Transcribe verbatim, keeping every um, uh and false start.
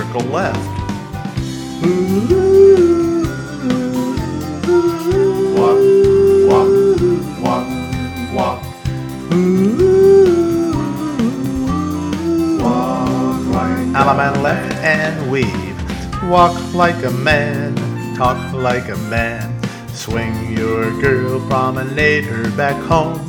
circle left. Walk, walk, walk, walk. Walk like Allemande left and weave. Walk like a man, talk like a man. Swing your girl, promenade her back home.